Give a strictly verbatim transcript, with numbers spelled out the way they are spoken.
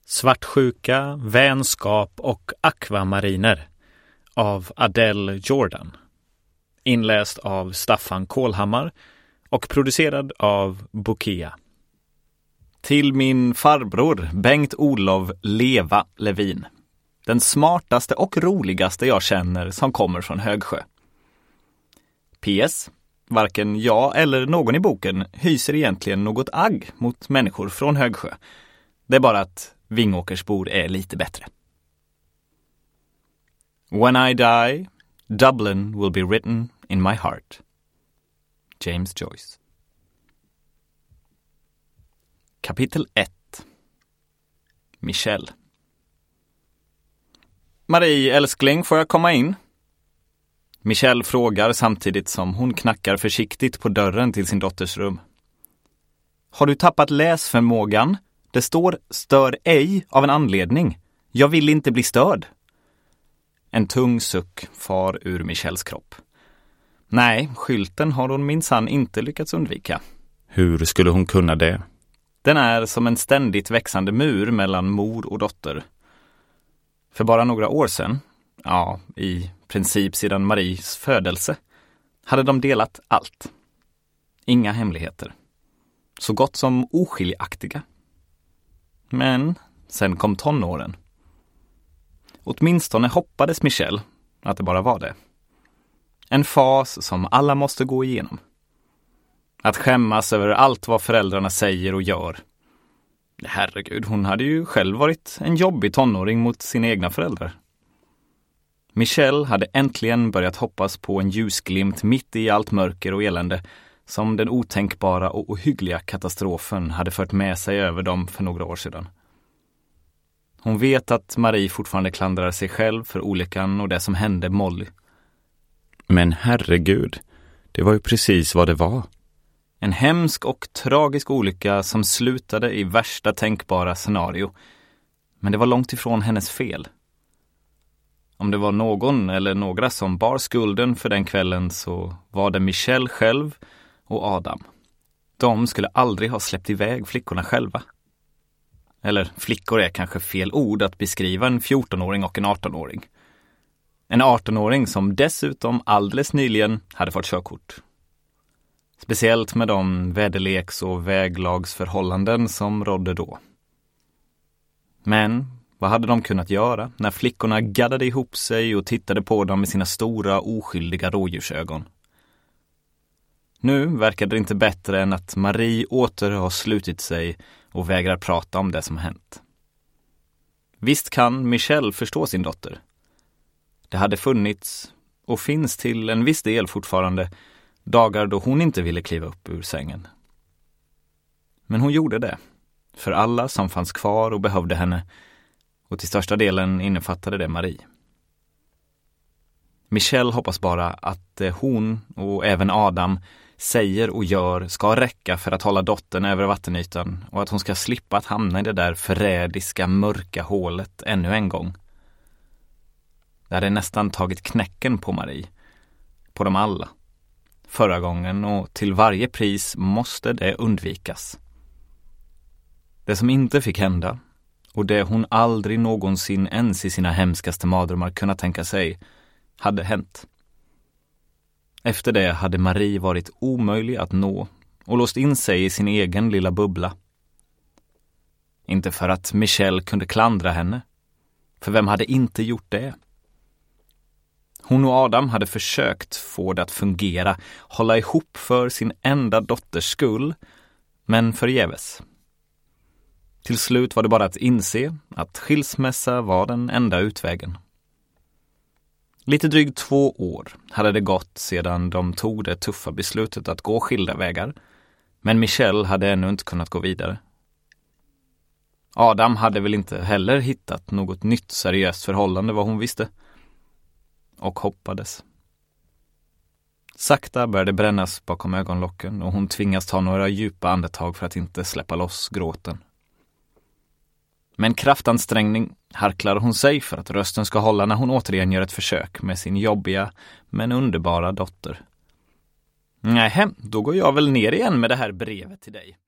Svartsjuka, vänskap och akvamariner av Adele Jordan. Inläst av Staffan Kålhammar och producerad av Bokea. Till min farbror Bengt-Olof Leva Levin. Den smartaste och roligaste jag känner som kommer från Högsjö. P S. Varken jag eller någon i boken hyser egentligen något agg mot människor från Högsjö. Det är bara att Vingåkersbor är lite bättre. When I die, Dublin will be written in my heart. James Joyce. Kapitel ett. Michelle. Marie, älskling, får jag komma in? Michelle frågar samtidigt som hon knackar försiktigt på dörren till sin dotters rum. Har du tappat läsförmågan? Det står stör ej av en anledning. Jag vill inte bli störd. En tung suck far ur Michelles kropp. Nej, skylten har hon minsann inte lyckats undvika. Hur skulle hon kunna det? Den är som en ständigt växande mur mellan mor och dotter. För bara några år sedan, ja, i princip sedan Maries födelse, hade de delat allt. Inga hemligheter. Så gott som oskiljaktiga. Men sen kom tonåren. Åtminstone hoppades Michelle att det bara var det. En fas som alla måste gå igenom. Att skämmas över allt vad föräldrarna säger och gör. Herregud, hon hade ju själv varit en jobbig tonåring mot sina egna föräldrar. Michelle hade äntligen börjat hoppas på en ljusglimt mitt i allt mörker och elände som den otänkbara och ohyggliga katastrofen hade fört med sig över dem för några år sedan. Hon vet att Marie fortfarande klandrar sig själv för olyckan och det som hände Molly. Men herregud, det var ju precis vad det var. En hemsk och tragisk olycka som slutade i värsta tänkbara scenario. Men det var långt ifrån hennes fel. Om det var någon eller några som bar skulden för den kvällen så var det Michelle själv och Adam. De skulle aldrig ha släppt iväg flickorna själva. Eller flickor är kanske fel ord att beskriva en fjortonåring och en artonåring. En artonåring som dessutom alldeles nyligen hade fått körkort. Speciellt med de väderleks- och väglagsförhållanden som rådde då. Men vad hade de kunnat göra när flickorna gaddade ihop sig och tittade på dem med sina stora oskyldiga rådjursögon? Nu verkade det inte bättre än att Marie åter har slutit sig och vägrar prata om det som hänt. Visst kan Michelle förstå sin dotter. Det hade funnits, och finns till en viss del fortfarande, dagar då hon inte ville kliva upp ur sängen. Men hon gjorde det, för alla som fanns kvar och behövde henne, och till största delen innefattade det Marie. Michelle hoppas bara att hon och även Adam säger och gör ska räcka för att hålla dottern över vattenytan och att hon ska slippa att hamna i det där förrädiska mörka hålet ännu en gång. Det hade nästan tagit knäcken på Marie, på dem alla. Förra gången, och till varje pris måste det undvikas. Det som inte fick hända, och det hon aldrig någonsin ens i sina hemskaste mardrömmar kunnat tänka sig, hade hänt. Efter det hade Marie varit omöjlig att nå och låst in sig i sin egen lilla bubbla. Inte för att Michelle kunde klandra henne, för vem hade inte gjort det? Hon och Adam hade försökt få det att fungera, hålla ihop för sin enda dotters skull, men förgäves. Till slut var det bara att inse att skilsmässa var den enda utvägen. Lite drygt två år hade det gått sedan de tog det tuffa beslutet att gå skilda vägar, men Michelle hade ännu inte kunnat gå vidare. Adam hade väl inte heller hittat något nytt seriöst förhållande vad hon visste. Och hoppades. Sakta började brännas bakom ögonlocken och hon tvingas ta några djupa andetag för att inte släppa loss gråten. Med en kraftansträngning harklar hon sig för att rösten ska hålla när hon återigen gör ett försök med sin jobbiga men underbara dotter. Nej, då går jag väl ner igen med det här brevet till dig.